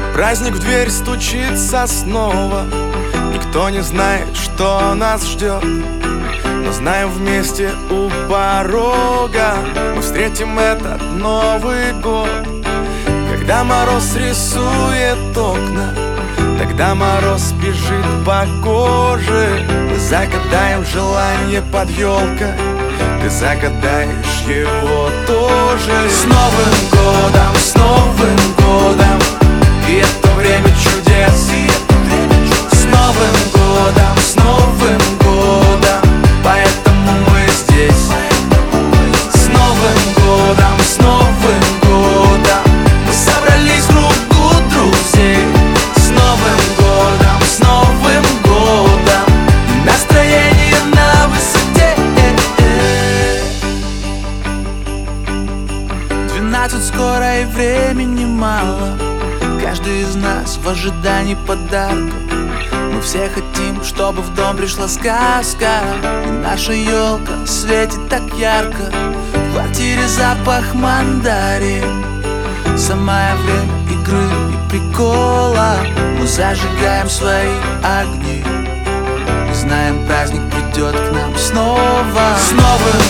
Праздник в дверь стучится снова. Никто не знает, что нас ждет, но знаем, вместе у порога мы встретим этот Новый год. Когда мороз рисует окна, тогда мороз бежит по коже. Мы загадаем желание под елкой, ты загадаешь его тоже. С Новым годом, с Новым годом, и это время чудес. С Новым годом, с Новым годом, поэтому мы здесь. С Новым годом, с Новым годом, мы собрались в кругу друзей. С Новым годом, с Новым годом, настроение на высоте. 12 скоро и времени мало. Каждый из нас в ожидании подарка. Мы все хотим, чтобы в дом пришла сказка, и наша елка светит так ярко. В квартире запах мандарин. Самое время игры и прикола. Мы зажигаем свои огни и знаем, праздник придет к нам снова. С Новым